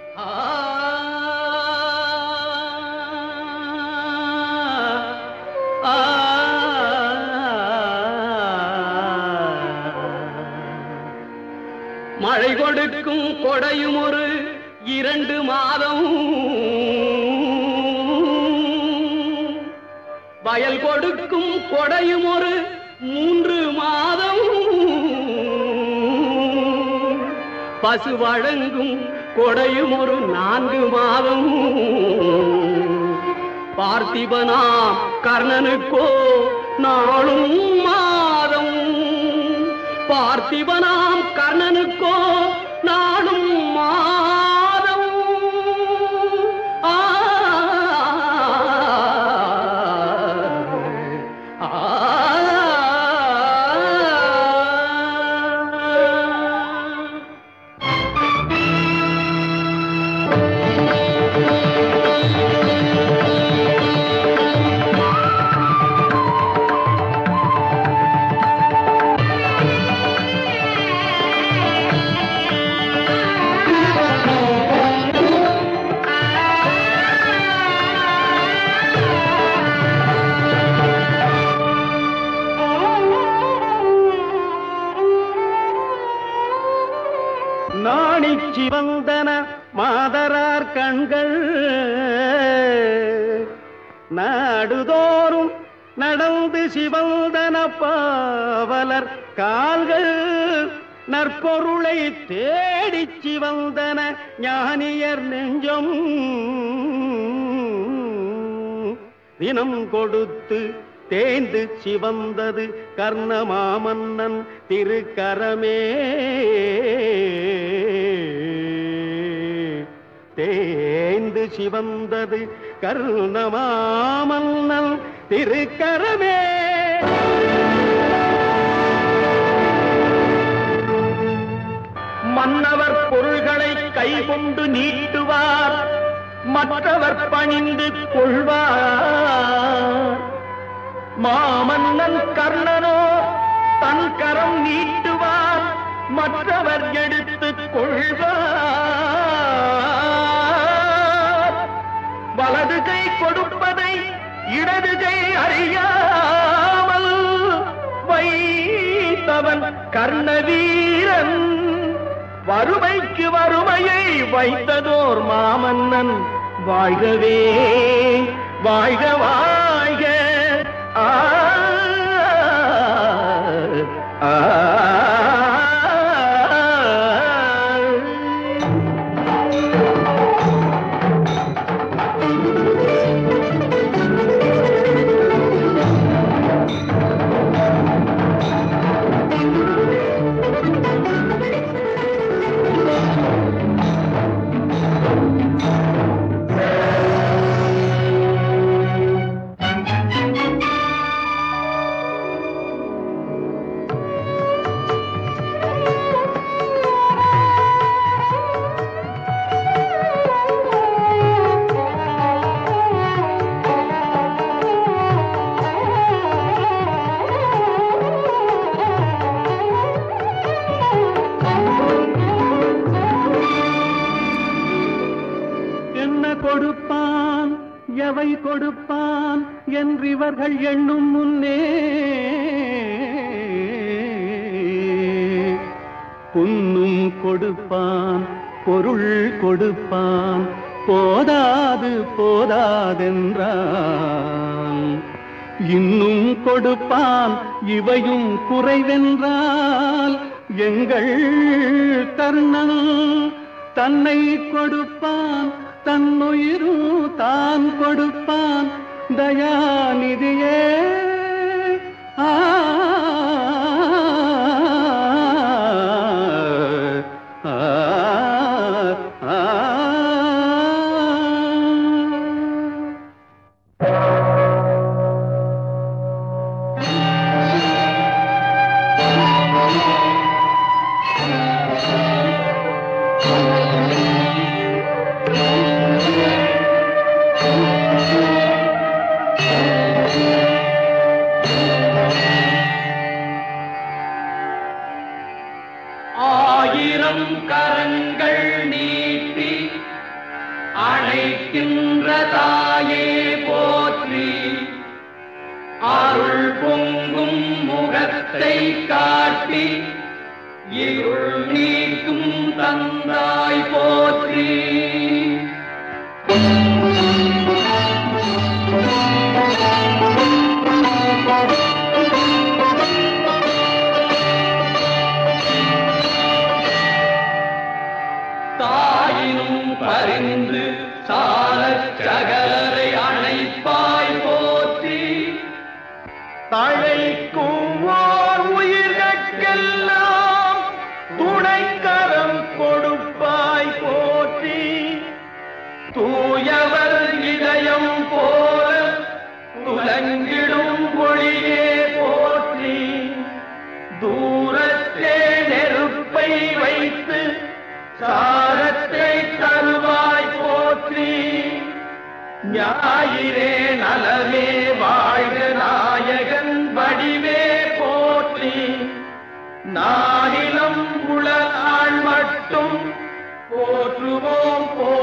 மழை கொடுக்கும் கொடையும் ஒரு 2 மாதம், வயல் கொடுக்கும் கொடையும் ஒரு 3 மாதம், பசு வழங்கும் கொடையும் ஒரு 4 மாதம். பார்த்திபனாம் கர்ணனுக்கோ நாளும் மாதம், பார்த்திபனாம் கர்ணனுக்கோ நாளும் மாதம். ஆ சிவந்தன மாதரார் கண்கள், நாடுதோறும் நடந்து சிவந்தன பாவலர் கால்கள், நற்பொருளை தேடிச் சிவந்தன ஞானியர் நெஞ்சம், தினம் கொடுத்து தேய்ந்து சிவந்தது கர்ணமாமன்னன் திருக்கரமே, தேய்ந்து சிவந்தது கர்ணமாமன்னன் திருக்கரமே. மன்னவர் பொருள்களை கைகொண்டு நீட்டுவார், மற்றவர் பணிந்து கொள்வார். மாமன்னன் கர்ணனோ தன் கரம் நீட்டுவார், மற்றவர் எடுத்துக் கொள்வார். வலது கை கொடுப்பதை இடது கை அறியாமல் வைத்தவன் கர்ணவீரன், வறுமைக்கு வறுமையை வைத்ததோர் மாமன்னன் வாழ்கவே வாழ்க வாழ்க. ஆ ஆ கொடுப்பான் எவை கொடுப்பான் என்றிவர்கள் எண்ணும் முன்னே, புன்னும் கொடுப்பான் பொருள் கொடுப்பான் போதாது போதாதென்றான், இன்னும் கொடுப்பான் இவையும் குறைவென்றால் எங்கள் கர்ணன் தன்னை கொடுப்பான், தன்னுயிரும் தான் கொடுப்பான் தயாநிதியே. ஆ ஆயிரம் கரங்கள் நீட்டி அளிக்கின்ற தாயே போற்றி. அருள் பொங்கும் முகத்தை காட்டி இருள் நீக்கும் தந்தாய் போற்றி. தாயினும் பரிந்து சாலச் சகலரை அணைப்பாய் போற்றி. தழைக்கும் ஓர் உயிர்கட்கெல்லாம் துணைக்கரம் கொடுப்பாய் போற்றி. தூயவர் இதயம் போல துலங்கிடும் ஒளியே போற்றி. தூரத்தே நெருப்பை வைத்து சாரத்தை தருவாய் போற்றி. ஞாயிறே நலமே வாழ்க நாயகன் வடிவே போற்றி. நானிலம் உளநாள் மட்டும் போற்றுவோம் போ